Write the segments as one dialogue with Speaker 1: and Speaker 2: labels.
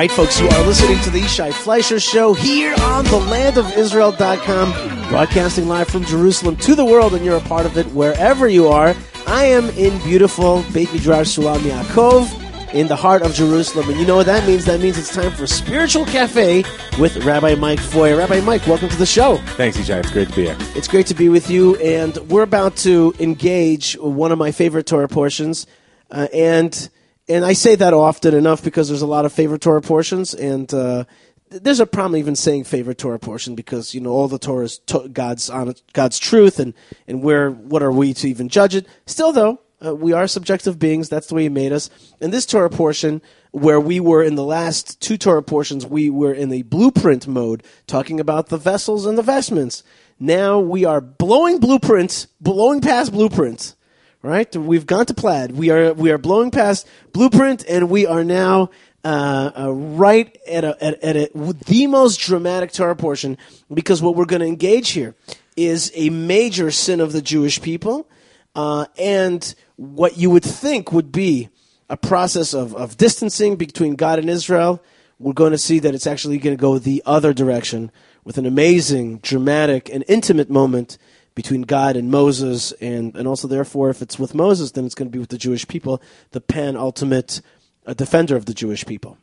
Speaker 1: right, folks, you are listening to the Yishai Fleischer Show here on the landofisrael.com, broadcasting live from Jerusalem to the world, and you're a part of it wherever you are. I am in beautiful Beit Midrash Sulam Yaakov in the heart of Jerusalem, and you know what that means? That means it's time for Spiritual Cafe with Rabbi Mike Foyer. Rabbi Mike, welcome to the show.
Speaker 2: Thanks, Yishai. It's great to be here.
Speaker 1: It's great to be with you, and we're about to engage one of my favorite Torah portions, and I say that often enough because there's a lot of favorite Torah portions, and there's a problem even saying favorite Torah portion because, you know, all the Torah is God's truth, and what are we to even judge it? Still, though, we are subjective beings. That's the way He made us. And this Torah portion, where we were in the last two Torah portions, we were in the blueprint mode, talking about the vessels and the vestments. Now we are blowing past blueprints. Right, we've gone to plaid. We are blowing past blueprint, and we are now right at the most dramatic Torah portion, because what we're going to engage here is a major sin of the Jewish people, and what you would think would be a process of distancing between God and Israel. We're going to see that it's actually going to go the other direction with an amazing, dramatic, and intimate moment between God and Moses, and also, therefore, if it's with Moses, then it's going to be with the Jewish people, the penultimate defender of the Jewish people.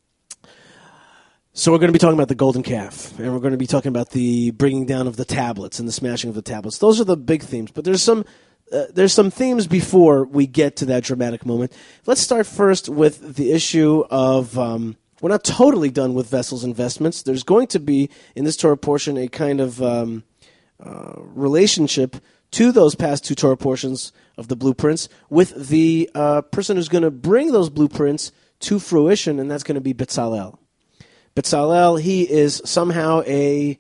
Speaker 1: So we're going to be talking about the golden calf, and we're going to be talking about the bringing down of the tablets and the smashing of the tablets. Those are the big themes, but there's some themes before we get to that dramatic moment. Let's start first with the issue of we're not totally done with vessels and vestments. There's going to be, in this Torah portion, a kind of relationship to those past two Torah portions of the blueprints with the person who's going to bring those blueprints to fruition, and that's going to be Bezalel. Bezalel, he is somehow a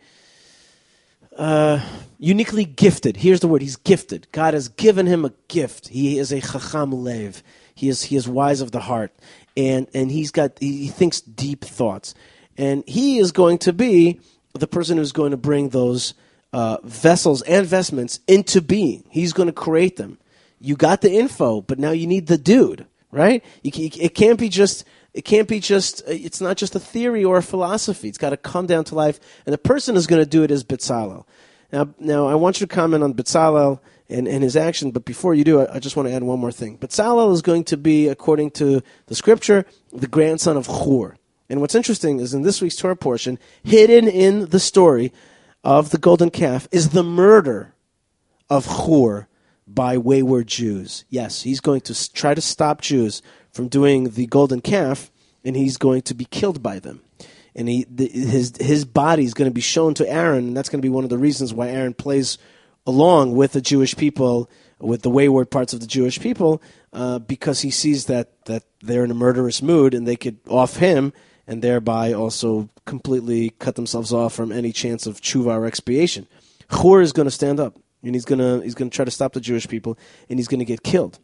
Speaker 1: uniquely gifted. Here's the word, he's gifted. God has given him a gift. He is a chacham lev. He is wise of the heart, and he thinks deep thoughts. And he is going to be the person who's going to bring those vessels and vestments into being. He's going to create them. You got the info, but now you need the dude, right? It can't be just. It's not just a theory or a philosophy. It's got to come down to life, and the person who's going to do it is Bezalel. Now I want you to comment on Bezalel and his action, but before you do, I just want to add one more thing. Bezalel is going to be, according to the scripture, the grandson of Hur. And what's interesting is in this week's Torah portion, hidden in the story of the golden calf, is the murder of Hur by wayward Jews. Yes, he's going to try to stop Jews from doing the golden calf, and he's going to be killed by them. And his body is going to be shown to Aaron, and that's going to be one of the reasons why Aaron plays along with the Jewish people, with the wayward parts of the Jewish people, because he sees that they're in a murderous mood, and they could off him, and thereby also completely cut themselves off from any chance of tshuva or expiation. Hur is going to stand up, and he's going to try to stop the Jewish people, and he's going to get killed.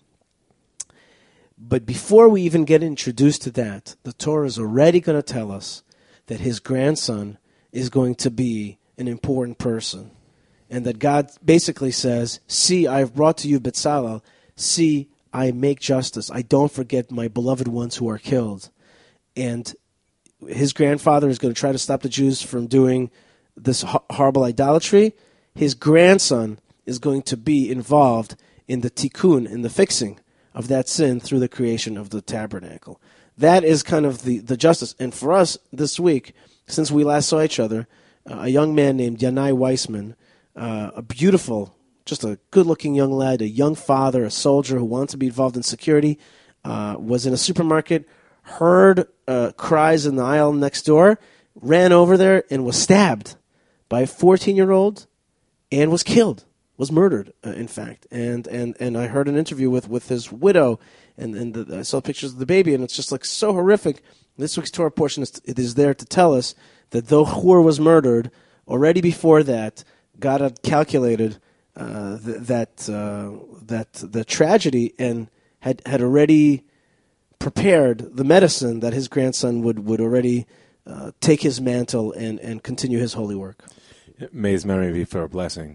Speaker 1: But before we even get introduced to that, the Torah is already going to tell us that his grandson is going to be an important person, and that God basically says, "See, I have brought to you Bezalel. See, I make justice. I don't forget my beloved ones who are killed." And his grandfather is going to try to stop the Jews from doing this horrible idolatry. His grandson is going to be involved in the tikkun, in the fixing of that sin through the creation of the tabernacle. That is kind of the justice. And for us this week, since we last saw each other, a young man named Yanai Weissman, a beautiful, just a good-looking young lad, a young father, a soldier who wanted to be involved in security, was in a supermarket, heard cries in the aisle next door, ran over there, and was stabbed by a 14-year-old and was killed, was murdered, in fact. And I heard an interview with his widow, and I saw pictures of the baby, and it's just like so horrific. This week's Torah portion is there to tell us that though Hur was murdered, already before that, God had calculated that the tragedy and had already prepared the medicine that his grandson would already take his mantle and continue his holy work.
Speaker 2: May his memory be for a blessing.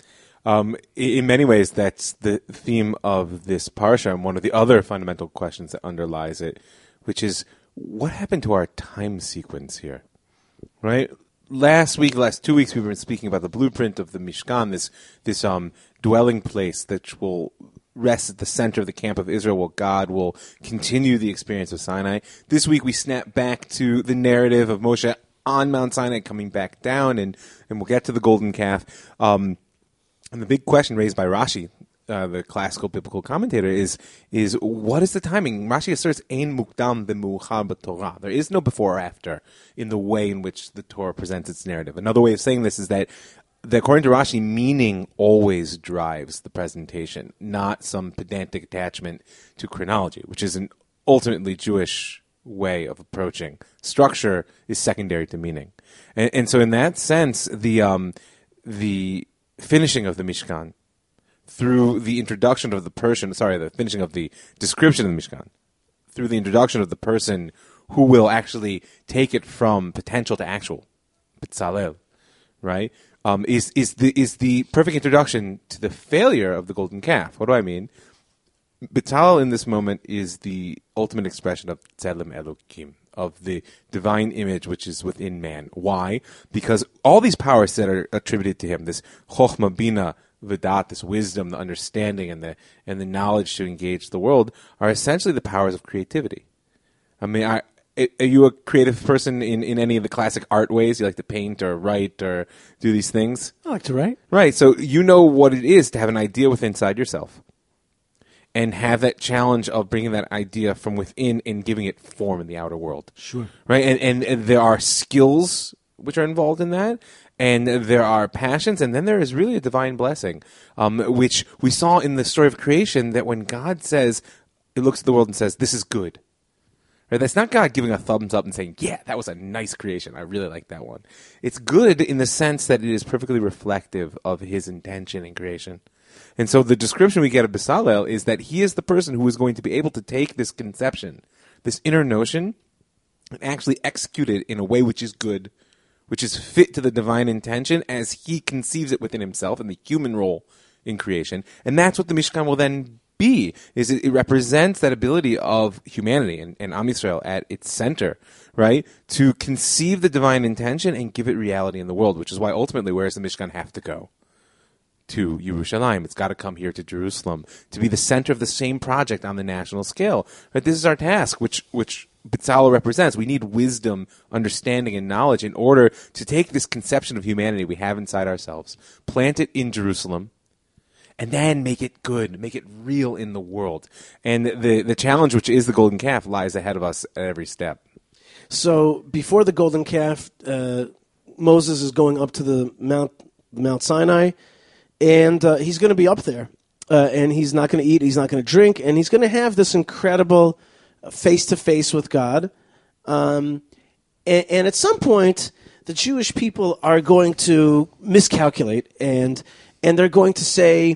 Speaker 2: In many ways, that's the theme of this parsha, and one of the other fundamental questions that underlies it, which is, what happened to our time sequence here? Right? Last 2 weeks, we've been speaking about the blueprint of the Mishkan, this dwelling place that will rest at the center of the camp of Israel, where God will continue the experience of Sinai. This week, we snap back to the narrative of Moshe on Mount Sinai coming back down, and we'll get to the golden calf. And the big question raised by Rashi, the classical biblical commentator, is what is the timing? Rashi asserts, Ein mukdam b'muchar b'Torah. There is no before or after in the way in which the Torah presents its narrative. Another way of saying this is that according to Rashi, meaning always drives the presentation, not some pedantic attachment to chronology, which is an ultimately Jewish way of approaching. Structure is secondary to meaning. And so in that sense, the finishing of the Mishkan, through the introduction of the finishing of the description of the Mishkan, through the introduction of the person who will actually take it from potential to actual, B'Tzalel, right, is the perfect introduction to the failure of the golden calf. What do I mean? B'Tzalel in this moment is the ultimate expression of Tzelem Elokim, of the divine image which is within man. Why? Because all these powers that are attributed to him, this Chochmah, Bina, V'dat, this wisdom, the understanding, and the knowledge to engage the world, are essentially the powers of creativity. I mean, are you a creative person in any of the classic art ways? You like to paint or write or do these things?
Speaker 1: I like to write.
Speaker 2: Right, so you know what it is to have an idea within inside yourself and have that challenge of bringing that idea from within and giving it form in the outer world.
Speaker 1: Sure.
Speaker 2: Right, and there are skills which are involved in that, and there are passions, and then there is really a divine blessing, which we saw in the story of creation, that when God says, it looks at the world and says, this is good. Right? That's not God giving a thumbs up and saying, yeah, that was a nice creation. I really like that one. It's good in the sense that it is perfectly reflective of his intention in creation. And so the description we get of B'Tzalel is that he is the person who is going to be able to take this conception, this inner notion, and actually execute it in a way which is good, which is fit to the divine intention as he conceives it within himself and the human role in creation. And that's what the Mishkan will then be, is it represents that ability of humanity and Am Yisrael at its center, right, to conceive the divine intention and give it reality in the world, which is why ultimately where does the Mishkan have to go? To Yerushalayim. It's got to come here to Jerusalem to be the center of the same project on the national scale. Right? This is our task, which B'Tzalel represents. We need wisdom, understanding, and knowledge in order to take this conception of humanity we have inside ourselves, plant it in Jerusalem, and then make it good, make it real in the world. And the challenge, which is the golden calf, lies ahead of us at every step.
Speaker 1: So before the golden calf, Moses is going up to the Mount Sinai, and he's going to be up there, and he's not going to eat, he's not going to drink, and he's going to have this incredible face-to-face with God. And at some point, the Jewish people are going to miscalculate, and they're going to say,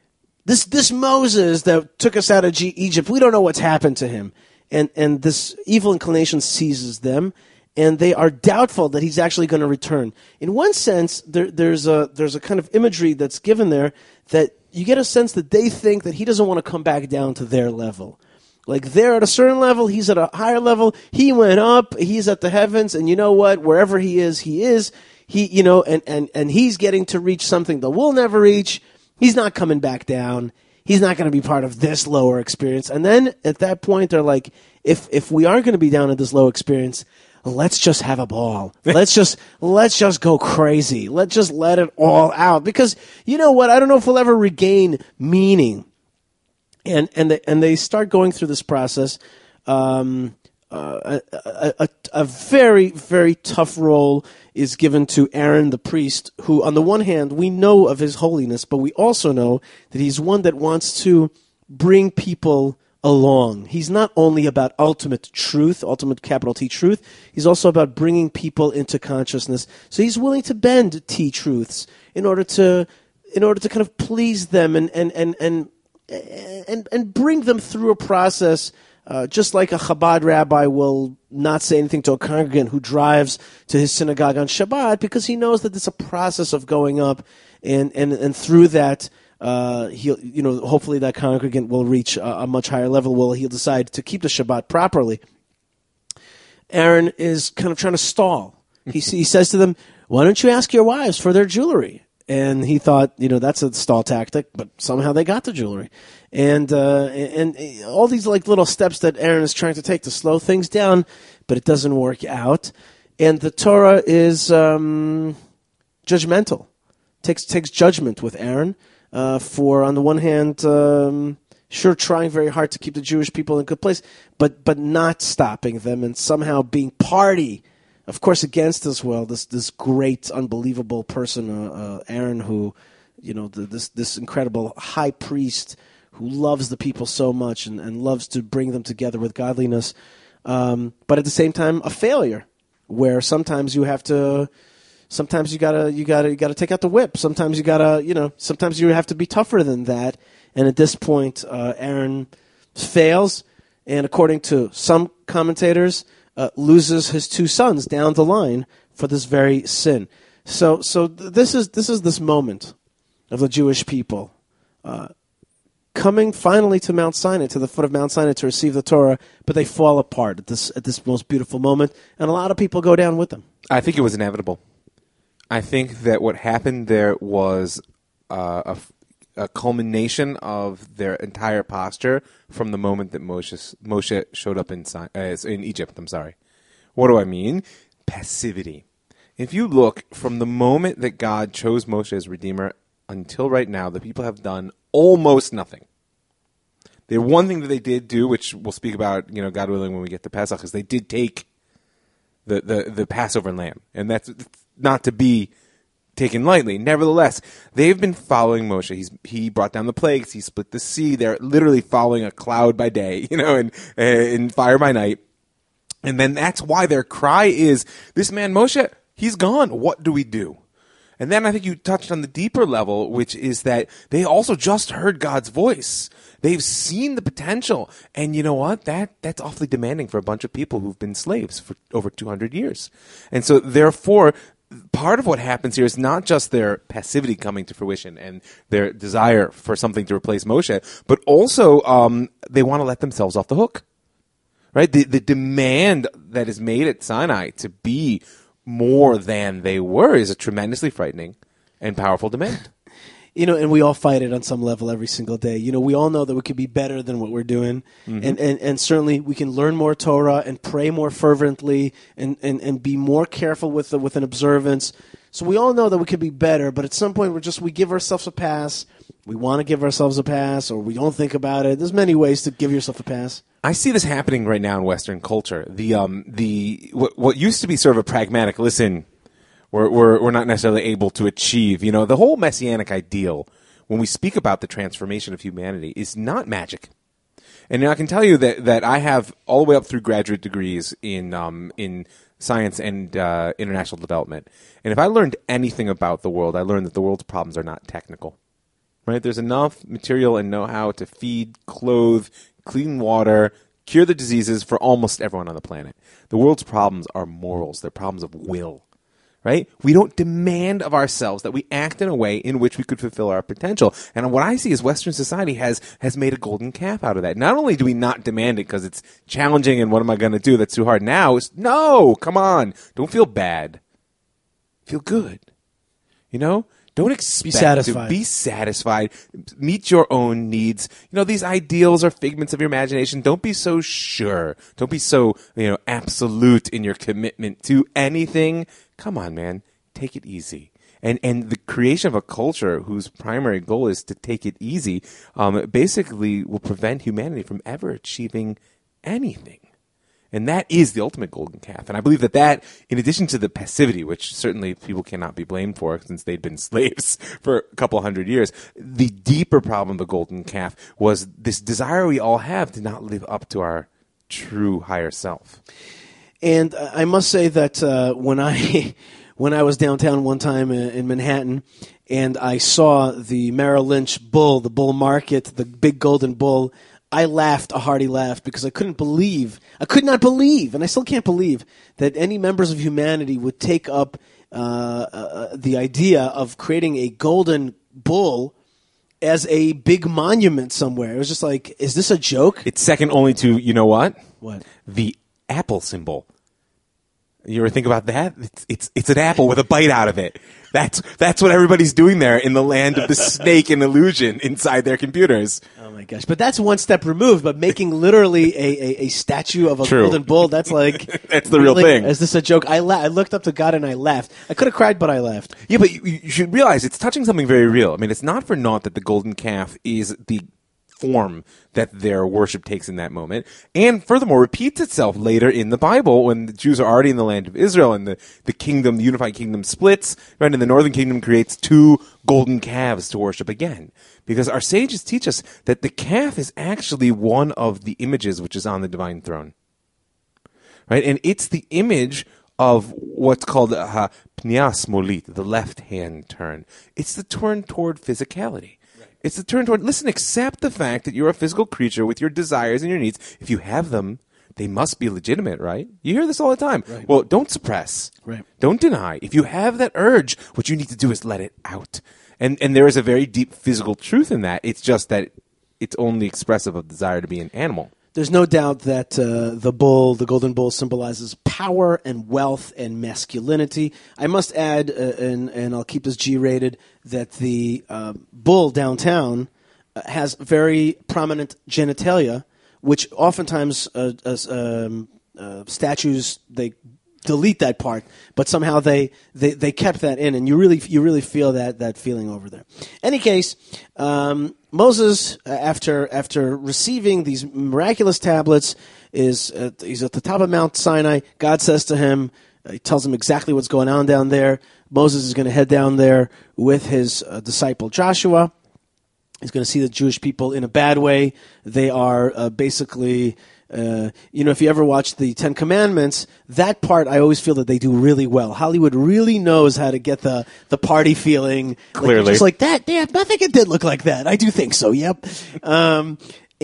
Speaker 1: this Moses that took us out of Egypt, we don't know what's happened to him. And this evil inclination seizes them, and they are doubtful that he's actually going to return. In one sense, there's a kind of imagery that's given there that you get a sense that they think that he doesn't want to come back down to their level. Like they're at a certain level, he's at a higher level. He went up, he's at the heavens, and you know what? Wherever he is. He, you know, and he's getting to reach something that we'll never reach. He's not coming back down. He's not going to be part of this lower experience. And then at that point, they're like, if we are going to be down at this low experience, let's just have a ball. Let's just go crazy. Let's just let it all out. Because you know what? I don't know if we'll ever regain meaning. And they start going through this process. A very, very tough role is given to Aaron the priest, who on the one hand, we know of his holiness, but we also know that he's one that wants to bring people along. He's not only about ultimate truth, ultimate capital T truth, he's also about bringing people into consciousness. So he's willing to bend T truths in order to kind of please them and bring them through a process. Just like a Chabad rabbi will not say anything to a congregant who drives to his synagogue on Shabbat because he knows that it's a process of going up, and through that, hopefully that congregant will reach a much higher level. He'll decide to keep the Shabbat properly. Aaron is kind of trying to stall. He says to them, "Why don't you ask your wives for their jewelry?" And he thought, that's a stall tactic, but somehow they got the jewelry. And all these like little steps that Aaron is trying to take to slow things down, but it doesn't work out. And the Torah is judgmental, takes judgment with Aaron for, on the one hand, sure trying very hard to keep the Jewish people in a good place, but not stopping them and somehow being party, of course, against as well. This great, unbelievable person, Aaron, who, this incredible high priest who loves the people so much and loves to bring them together with godliness, but at the same time, a failure, where sometimes you have to. Sometimes you gotta take out the whip. Sometimes sometimes you have to be tougher than that. And at this point, Aaron fails, and according to some commentators, loses his 2 sons down the line for this very sin. So this is this moment of the Jewish people coming finally to Mount Sinai, to the foot of Mount Sinai to receive the Torah, but they fall apart at this most beautiful moment, and a lot of people go down with them.
Speaker 2: I think it was inevitable. I think that what happened there was a culmination of their entire posture from the moment that Moshe showed up in Egypt. I'm sorry. What do I mean? Passivity. If you look from the moment that God chose Moshe as Redeemer until right now, the people have done almost nothing. The one thing that they did do, which we'll speak about, God willing, when we get to Pesach, is they did take the Passover lamb, and that's not to be taken lightly. Nevertheless, they've been following Moshe. He brought down the plagues. He split the sea. They're literally following a cloud by day, and fire by night. And then that's why their cry is, this man Moshe, he's gone. What do we do? And then I think you touched on the deeper level, which is that they also just heard God's voice. They've seen the potential. And you know what? That's awfully demanding for a bunch of people who've been slaves for over 200 years. And so therefore, part of what happens here is not just their passivity coming to fruition and their desire for something to replace Moshe, but also they want to let themselves off the hook. Right? The demand that is made at Sinai to be more than they were is a tremendously frightening and powerful demand.
Speaker 1: And we all fight it on some level every single day. We all know that we could be better than what we're doing. Mm-hmm. And certainly we can learn more Torah and pray more fervently and be more careful with an observance. So we all know that we could be better, but at some point we give ourselves a pass. We want to give ourselves a pass, or we don't think about it. There's many ways to give yourself a pass.
Speaker 2: I see this happening right now in Western culture. What used to be sort of a pragmatic, listen, we're not necessarily able to achieve. The whole messianic ideal, when we speak about the transformation of humanity, is not magic. And I can tell you that I have all the way up through graduate degrees in science and international development. And if I learned anything about the world, I learned that the world's problems are not technical. Right? There's enough material and know-how to feed, clothe, clean water, cure the diseases for almost everyone on the planet. The world's problems are morals. They're problems of will. Right? We don't demand of ourselves that we act in a way in which we could fulfill our potential. And what I see is Western society has made a golden calf out of that. Not only do we not demand it because it's challenging and what am I going to do that's too hard now, no, come on. Don't feel bad. Feel good. Don't expect to be satisfied. Meet your own needs. These ideals are figments of your imagination. Don't be so sure. Don't be so, absolute in your commitment to anything. Come on, man. Take it easy. And the creation of a culture whose primary goal is to take it easy, basically will prevent humanity from ever achieving anything. And that is the ultimate golden calf. And I believe that, in addition to the passivity, which certainly people cannot be blamed for since they'd been slaves for a couple hundred years, the deeper problem of the golden calf was this desire we all have to not live up to our true higher self.
Speaker 1: And I must say that when I was downtown one time in Manhattan and I saw the Merrill Lynch bull, the bull market, the big golden bull, I laughed a hearty laugh because I could not believe, and I still can't believe, that any members of humanity would take up the idea of creating a golden bull as a big monument somewhere. It was just like, is this a joke?
Speaker 2: It's second only to, you know what?
Speaker 1: What?
Speaker 2: The Apple symbol. You ever think about that? It's an apple with a bite out of it. That's what everybody's doing there in the land of the snake and illusion inside their computers.
Speaker 1: Oh my gosh! But that's one step removed. But making literally a statue of a
Speaker 2: True.
Speaker 1: golden bull, that's like
Speaker 2: That's the real thing.
Speaker 1: Is this a joke? I looked up to God and I laughed. I could have cried, but I laughed.
Speaker 2: Yeah, but you should realize it's touching something very real. I mean, it's not for naught that the golden calf is the form that their worship takes in that moment, and furthermore repeats itself later in the Bible when the Jews are already in the land of Israel and the kingdom, the unified kingdom splits, right? And the northern kingdom creates 2 golden calves to worship again. Because our sages teach us that the calf is actually one of the images which is on the divine throne. Right? And it's the image of what's called pnia smolit, the left-hand turn. It's the turn toward physicality. It's the turn toward, listen, accept the fact that you're a physical creature with your desires and your needs. If you have them, they must be legitimate, right? You hear this all the time.
Speaker 1: Right.
Speaker 2: Well, don't suppress.
Speaker 1: Right.
Speaker 2: Don't deny. If you have that urge, what you need to do is let it out. And there is a very deep physical truth in that. It's just that it's only expressive of desire to be an animal.
Speaker 1: There's no doubt that the golden bull, symbolizes power and wealth and masculinity. I must add, and I'll keep this G-rated, that the bull downtown has very prominent genitalia, which oftentimes statues, they delete that part, but somehow they kept that in, and you really feel that feeling over there. Any case, Moses, after receiving these miraculous tablets, he's at the top of Mount Sinai. God says to him, he tells him exactly what's going on down there. Moses is going to head down there with his disciple Joshua. He's going to see the Jewish people in a bad way. They are basically, if you ever watch the Ten Commandments, that part I always feel that they do really well. Hollywood really knows how to get the party feeling.
Speaker 2: Clearly.
Speaker 1: Just like that. Yeah, I think it did look like that. I do think so, yep. And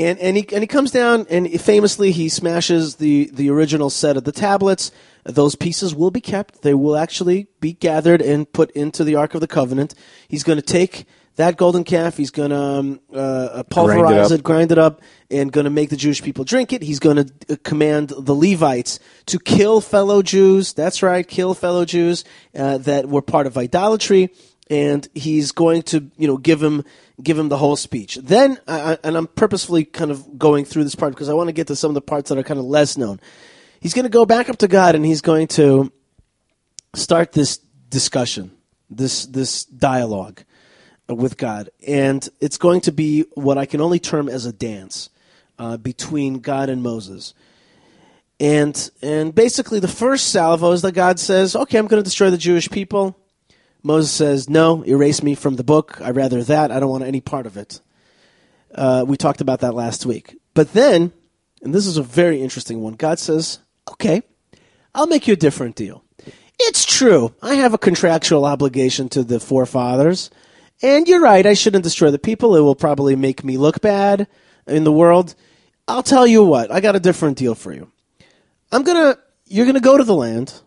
Speaker 1: he comes down, and famously he smashes the original set of the tablets. Those pieces will be kept. They will actually be gathered and put into the Ark of the Covenant. He's going to take that golden calf, he's going to pulverize it, grind it up, and going to make the Jewish people drink it. He's going to command the Levites to kill fellow Jews. That's right, kill fellow Jews that were part of idolatry. And he's going to, give him the whole speech. Then, and I'm purposefully kind of going through this part because I want to get to some of the parts that are kind of less known. He's going to go back up to God and he's going to start this discussion, this dialogue with God. And it's going to be what I can only term as a dance between God and Moses. And basically the first salvo is that God says, okay, I'm going to destroy the Jewish people. Moses says, no, erase me from the book. I'd rather that. I don't want any part of it. We talked about that last week. But then, and this is a very interesting one, God says, okay, I'll make you a different deal. It's true. I have a contractual obligation to the forefathers. And you're right, I shouldn't destroy the people. It will probably make me look bad in the world. I'll tell you what, I got a different deal for you. You're gonna go to the land,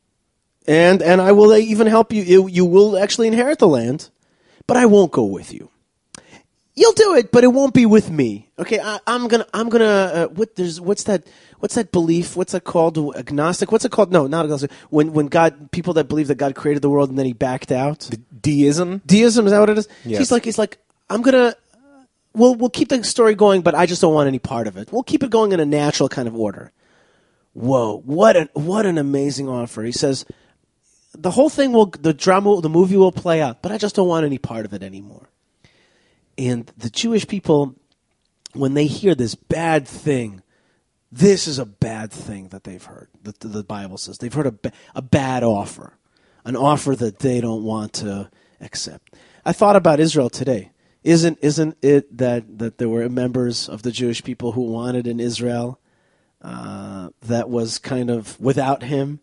Speaker 1: and I will even help you. You will actually inherit the land, but I won't go with you. You'll do it, but it won't be with me. Okay, I'm gonna. What's that belief? What's that called? Agnostic? What's it called? No, not agnostic. When God, people that believe that God created the world and then He backed out.
Speaker 2: Deism?
Speaker 1: Deism, is that what it is?
Speaker 2: Yes.
Speaker 1: He's like, I'm gonna. We'll keep the story going, but I just don't want any part of it. We'll keep it going in a natural kind of order. Whoa! What an amazing offer. He says, the whole thing the movie will play out, but I just don't want any part of it anymore. And the Jewish people, when they hear this bad thing, this is a bad thing that they've heard. The Bible says they've heard a bad offer, an offer that they don't want to accept. I thought about Israel today. Isn't it that there were members of the Jewish people who wanted an Israel that was kind of without Him?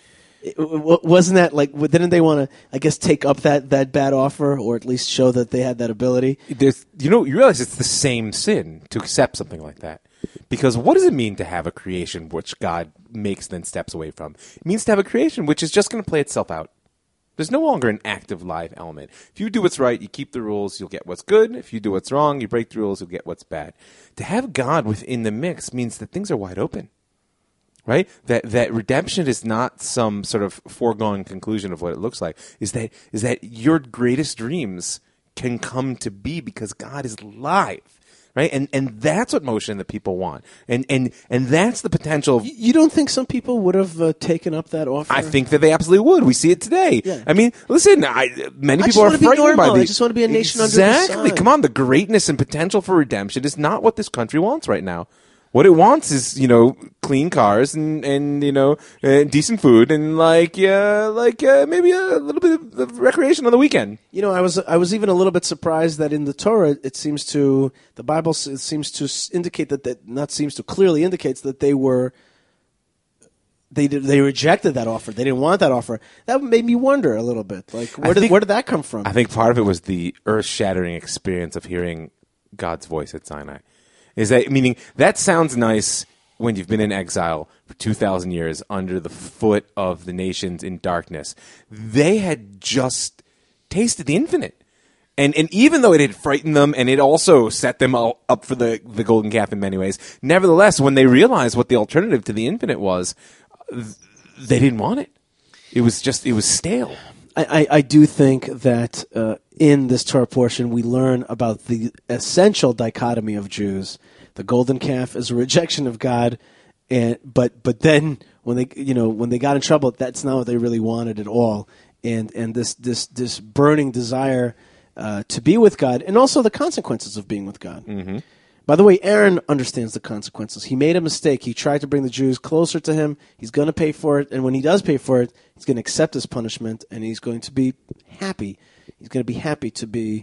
Speaker 1: Wasn't that like? Didn't they want to, I guess, take up that bad offer, or at least show that they had that ability?
Speaker 2: You realize it's the same sin to accept something like that. Because what does it mean to have a creation which God makes then steps away from? It means to have a creation which is just going to play itself out. There's no longer an active live element. If you do what's right, you keep the rules, you'll get what's good. If you do what's wrong, you break the rules, you'll get what's bad. To have God within the mix means that things are wide open. right? That redemption is not some sort of foregone conclusion of what it looks like. Is that your greatest dreams can come to be because God is live. Right, and that's what Moshe and the people want, and that's the potential.
Speaker 1: You don't think some people would have taken up that offer?
Speaker 2: I think that they absolutely would. We see it today.
Speaker 1: Yeah.
Speaker 2: I mean, listen, many people are frightened by
Speaker 1: I just want to be a nation under the sun.
Speaker 2: Exactly. Come on, the greatness and potential for redemption is not what this country wants right now. What it wants is, clean cars and decent food and maybe a little bit of recreation on the weekend.
Speaker 1: I was even a little bit surprised that in the Torah the Bible seems to indicate clearly indicates that they rejected that offer. They didn't want that offer. That made me wonder a little bit. Like, where did that come from?
Speaker 2: I think part of it was the earth-shattering experience of hearing God's voice at Sinai. Meaning that sounds nice when you've been in exile for 2,000 years under the foot of the nations in darkness. They had just tasted the infinite. And even though it had frightened them and it also set them up for the golden calf in many ways, nevertheless, when they realized what the alternative to the infinite was, they didn't want it. It was stale.
Speaker 1: I do think that in this Torah portion we learn about the essential dichotomy of Jews. The golden calf is a rejection of God, but then when they got in trouble, that's not what they really wanted at all. And this burning desire to be with God, and also the consequences of being with God.
Speaker 2: Mm-hmm.
Speaker 1: By the way, Aaron understands the consequences. He made a mistake. He tried to bring the Jews closer to him. He's going to pay for it. And when he does pay for it, he's going to accept his punishment, and he's going to be happy. He's going to be happy to be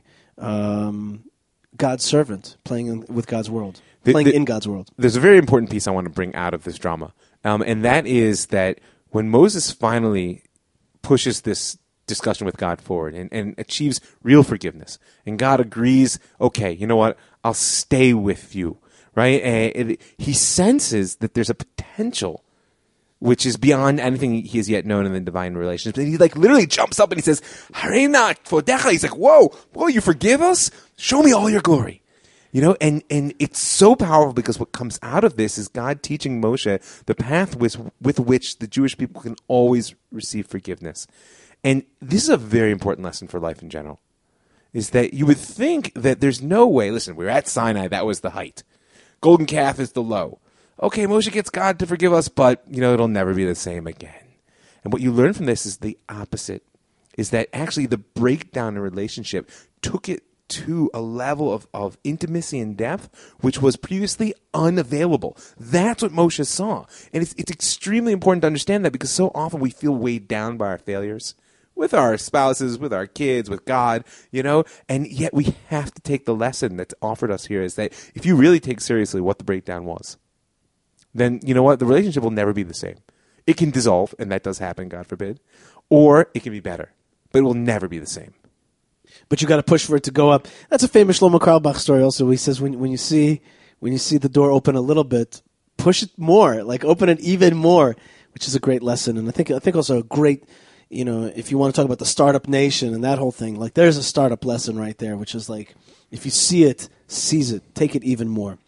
Speaker 1: God's servant, playing in God's world. There's
Speaker 2: a very important piece I want to bring out of this drama, and that is that when Moses finally pushes this discussion with God forward and achieves real forgiveness, and God agrees, okay, you know what, I'll stay with you, right? And he senses that there's a potential which is beyond anything he has yet known in the divine relations. And he literally jumps up and he says, Harena Kvodecha. He's like, whoa, you forgive us? Show me all your glory. And it's so powerful because what comes out of this is God teaching Moshe the path with which the Jewish people can always receive forgiveness. And this is a very important lesson for life in general, is that you would think that there's no way, listen, we're at Sinai, that was the height. Golden calf is the low. Okay, Moshe gets God to forgive us, but, it'll never be the same again. And what you learn from this is the opposite, is that actually the breakdown in relationship took it to a level of intimacy and depth which was previously unavailable. That's what Moshe saw. And it's extremely important to understand that, because so often we feel weighed down by our failures with our spouses, with our kids, with God, and yet we have to take the lesson that's offered us here, is that if you really take seriously what the breakdown was, then you know what? The relationship will never be the same. It can dissolve, and that does happen, God forbid, or it can be better, but it will never be the same.
Speaker 1: But you got to push for it to go up. That's a famous Shlomo Carlebach story also. He says when you see the door open a little bit, push it more, open it even more, which is a great lesson. And I think also a great, if you want to talk about the startup nation and that whole thing, there's a startup lesson right there, which is if you see it, seize it, take it even more.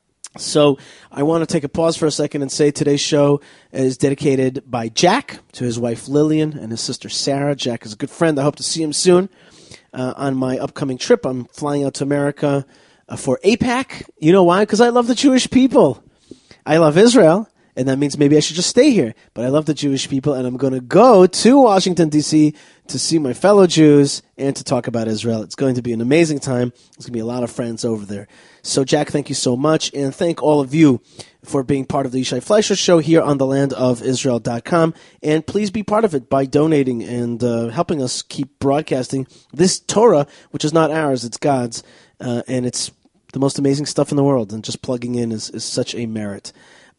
Speaker 1: So I want to take a pause for a second and say today's show is dedicated by Jack to his wife Lillian and his sister Sarah. Jack is a good friend. I hope to see him soon on my upcoming trip. I'm flying out to America for AIPAC. You know why? Because I love the Jewish people. I love Israel, and that means maybe I should just stay here. But I love the Jewish people, and I'm going to go to Washington, D.C. to see my fellow Jews and to talk about Israel. It's going to be an amazing time. There's going to be a lot of friends over there. So, Jack, thank you so much, and thank all of you for being part of the Yishai Fleisher Show here on thelandofisrael.com. And please be part of it by donating and helping us keep broadcasting this Torah, which is not ours, it's God's, and it's the most amazing stuff in the world, and just plugging in is such a merit.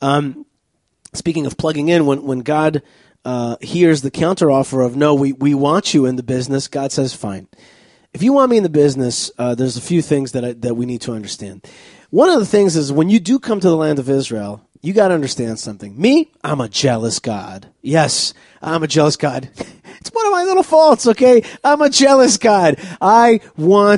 Speaker 1: Speaking of plugging in, when God hears the counteroffer of, no, we want you in the business, God says, fine. If you want me in the business, there's a few things that we need to understand. One of the things is when you do come to the land of Israel, you got to understand something. Me, I'm a jealous God. Yes, I'm a jealous God. It's one of my little faults, okay? I'm a jealous God. I want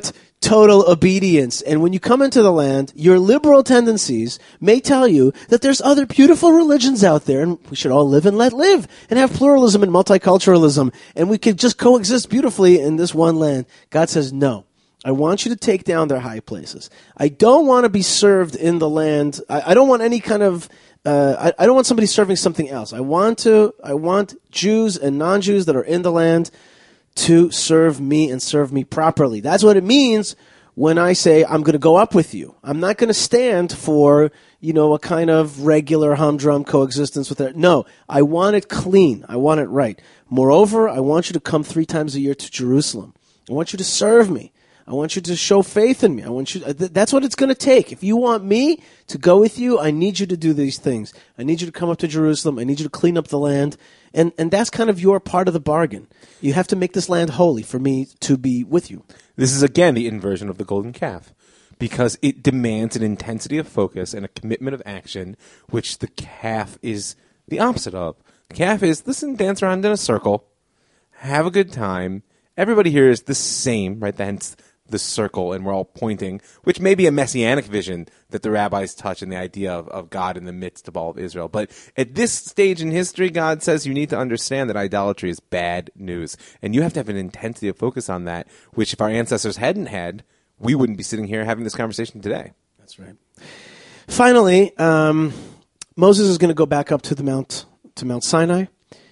Speaker 1: total obedience. And when you come into the land, your liberal tendencies may tell you that there's other beautiful religions out there, and we should all live and let live, and have pluralism and multiculturalism, and we could just coexist beautifully in this one land. God says, no. I want you to take down their high places. I don't want to be served in the land. I don't want any kind of I don't want somebody serving something else. I want Jews and non-Jews that are in the land to serve me and serve me properly. That's what it means when I say I'm going to go up with you. I'm not going to stand for, a kind of regular humdrum coexistence with it. No, I want it clean. I want it right. Moreover, I want you to come 3 times a year to Jerusalem. I want you to serve me. I want you to show faith in me. That's what it's going to take. If you want me to go with you, I need you to do these things. I need you to come up to Jerusalem. I need you to clean up the land. And that's kind of your part of the bargain. You have to make this land holy for me to be with you.
Speaker 2: This is, again, the inversion of the golden calf, because it demands an intensity of focus and a commitment of action, which the calf is the opposite of. The calf is, listen, dance around in a circle, have a good time. Everybody here is the same, right? Hence the circle, and we're all pointing, which may be a messianic vision that the rabbis touch in the idea of God in the midst of all of Israel. But at this stage in history, God says you need to understand that idolatry is bad news. And you have to have an intensity of focus on that, which if our ancestors hadn't had, we wouldn't be sitting here having this conversation today.
Speaker 1: That's right. Finally, Moses is going to go back up to Mount Sinai.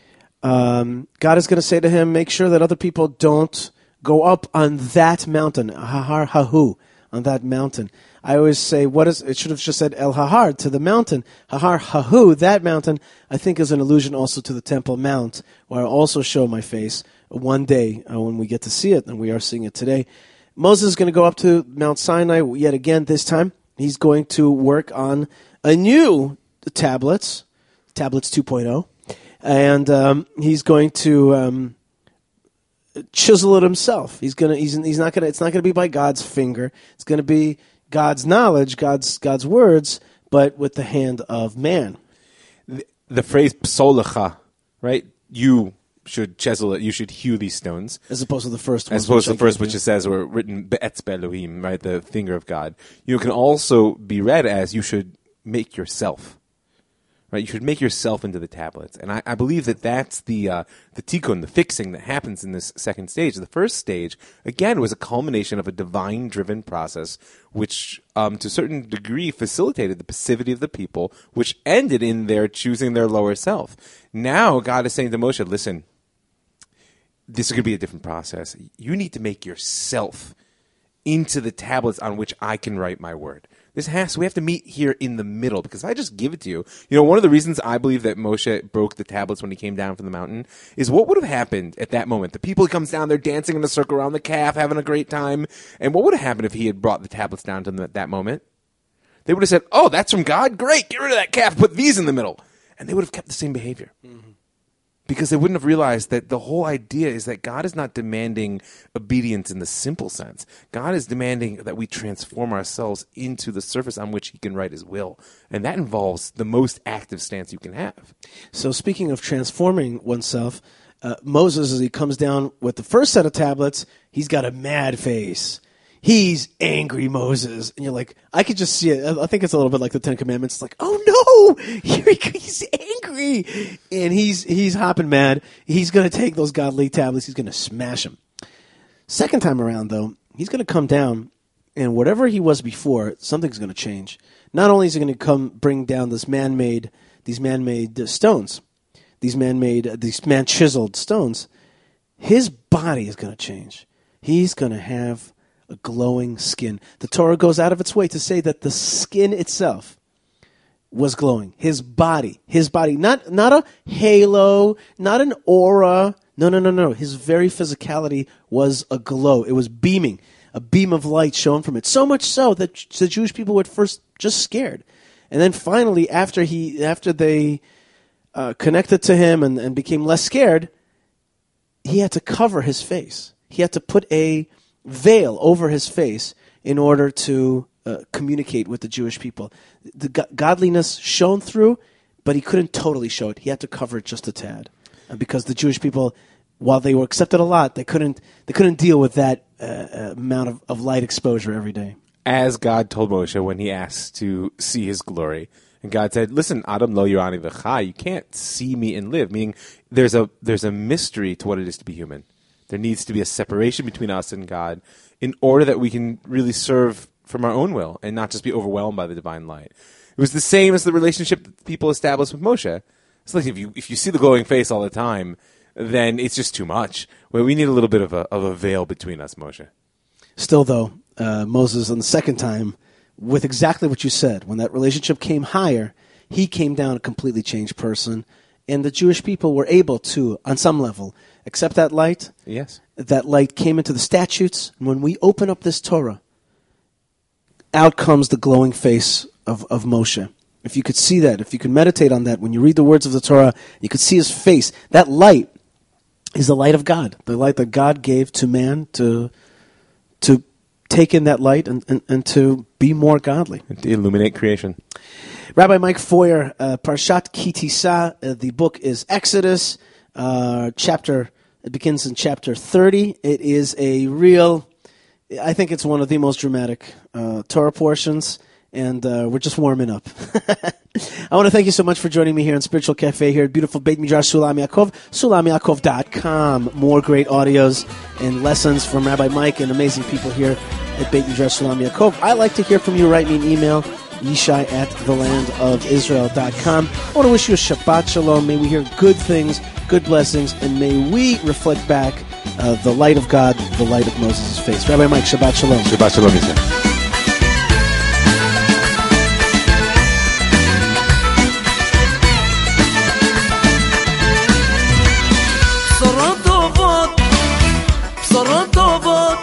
Speaker 1: God is going to say to him, make sure that other people don't go up on that mountain, Har Hahu, on that mountain. I always say, it should have just said El Hahar, to the mountain. Har Hahu, that mountain, I think is an allusion also to the Temple Mount, where I'll also show my face one day when we get to see it, and we are seeing it today. Moses is going to go up to Mount Sinai yet again this time. He's going to work on a new tablets 2.0, and he's going to chisel it himself. It's not gonna be by God's finger. It's gonna be God's knowledge, God's words, but with the hand of man.
Speaker 2: The phrase psolecha, right? You should chisel it. You should hew these stones,
Speaker 1: as opposed to the first one.
Speaker 2: Which it says were written be'etzbe Elohim, right? The finger of God. You can also be read as you should make yourself. Right, you should make yourself into the tablets, and I believe that that's the tikkun, the fixing that happens in this second stage. The first stage, again, was a culmination of a divine-driven process, which, to a certain degree, facilitated the passivity of the people, which ended in their choosing their lower self. Now, God is saying to Moshe, "Listen, this is going to be a different process. You need to make yourself into the tablets on which I can write my word." We have to meet here in the middle, because I just give it to you. One of the reasons I believe that Moshe broke the tablets when he came down from the mountain is what would have happened at that moment. The people comes down, they're dancing in a circle around the calf, having a great time. And what would have happened if he had brought the tablets down to them at that moment? They would have said, "Oh, that's from God? Great, get rid of that calf, put these in the middle." And they would have kept the same behavior. Mm-hmm. Because they wouldn't have realized that the whole idea is that God is not demanding obedience in the simple sense. God is demanding that we transform ourselves into the surface on which he can write his will. And that involves the most active stance you can have.
Speaker 1: So speaking of transforming oneself, Moses, as he comes down with the first set of tablets, he's got a mad face. He's angry Moses. And you're like, I could just see it. I think it's a little bit like the Ten Commandments. It's like, oh no, he's angry. And he's hopping mad. He's going to take those godly tablets. He's going to smash them. Second time around, though, he's going to come down, and whatever he was before, something's going to change. Not only is he going to bring down these man-made stones, these man-chiseled stones, his body is going to change. He's going to have a glowing skin. The Torah goes out of its way to say that the skin itself was glowing. His body, not a halo, not an aura. No. His very physicality was a glow. It was beaming, a beam of light shone from it. So much so that the Jewish people were at first just scared. And then finally, after they connected to him and became less scared, he had to cover his face. He had to put a veil over his face in order to communicate with the Jewish people. The godliness shone through, but he couldn't totally show it. He had to cover it just a tad, because the Jewish people, while they were accepted a lot, they couldn't deal with that amount of light exposure every day.
Speaker 2: As God told Moshe when he asked to see his glory. And God said, listen, Adam lo yirani v'chai, you can't see me and live. Meaning there's a mystery to what it is to be human. There needs to be a separation between us and God in order that we can really serve from our own will and not just be overwhelmed by the divine light. It was the same as the relationship that people established with Moshe. It's like if you see the glowing face all the time, then it's just too much. Well, we need a little bit of a veil between us, Moshe.
Speaker 1: Still, though, Moses, on the second time, with exactly what you said, when that relationship came higher, he came down a completely changed person, and the Jewish people were able to, on some level, accept that light.
Speaker 2: Yes.
Speaker 1: That light came into the statutes, and when we open up this Torah, out comes the glowing face of Moshe. If you could see that, if you could meditate on that, when you read the words of the Torah, you could see his face. That light is the light of God, the light that God gave to man to take in that light and to be more godly.
Speaker 2: And to illuminate creation.
Speaker 1: Rabbi Mike Feuer, Parshat Ki Tisa, the book is Exodus, it begins in chapter 30. It is I think it's one of the most dramatic Torah portions, and we're just warming up. I want to thank you so much for joining me here in Spiritual Cafe here at beautiful Beit Midrash Sulam Yaakov, SulamYaakov.com. More great audios and lessons from Rabbi Mike and amazing people here at Beit Midrash Sulam Yaakov. I like to hear from you. Write me an email, yishai@thelandofisrael.com. I want to wish you a Shabbat Shalom. May we hear good things, good blessings, and may we reflect back the light of God, the light of Moses' face. Rabbi Mike, Shabbat Shalom.
Speaker 2: Shabbat Shalom, Yisrael.
Speaker 3: בשורות טובות